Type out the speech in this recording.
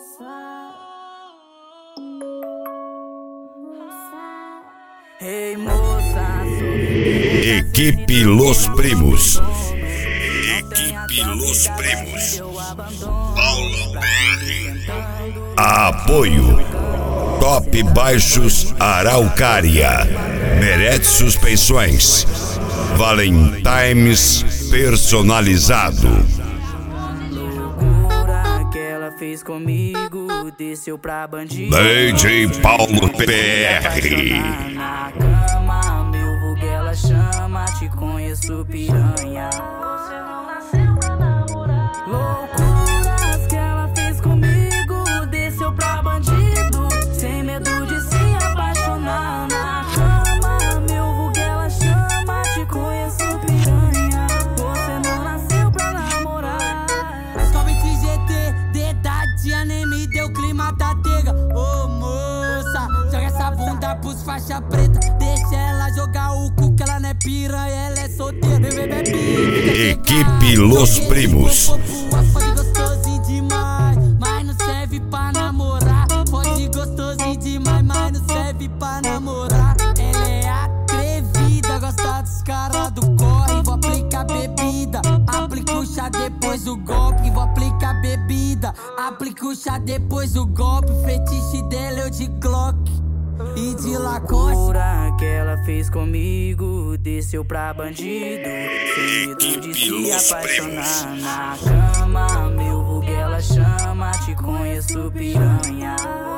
Ei, moça, Equipe Los Primos. Equipe Los Primos. Paulo BR. Apoio Top Baixos Araucária, Merete Suspensões, Valentimes personalizado. Loucura que ela fez comigo, desceu pra bandido. DJ Paulo BR. Na cama, meu vulgo ela chama, te conheço piranha. Você não nasceu pra namorar. Loucuras que ela fez comigo, desceu pra bandido, sem medo de se apaixonar. Na cama, meu vulgo ela chama, te conheço piranha. Você não nasceu pra namorar. Somente GT, dedadinha nem me deu clima da tega. Ô moça, joga essa bunda pros faixa preta. Deixa ela jogar o cu que ela não é piranha, ela é solteira. Equipe Los Primos. Pode gostosinho demais, mas não serve pra namorar. Pode gostosinho demais, mas não serve pra namorar. Ela é atrevida, gosta dos caras do corre. Vou aplicar bebida, aplica o chá depois do golpe. Vou aplicar bebida, aplica o chá depois do golpe. Fetiche dela eu de Glock e de Lacoste. Loucura que ela fez comigo, desceu pra bandido, sem medo de se apaixonar. Na cama, meu vulgo ela chama, te conheço piranha.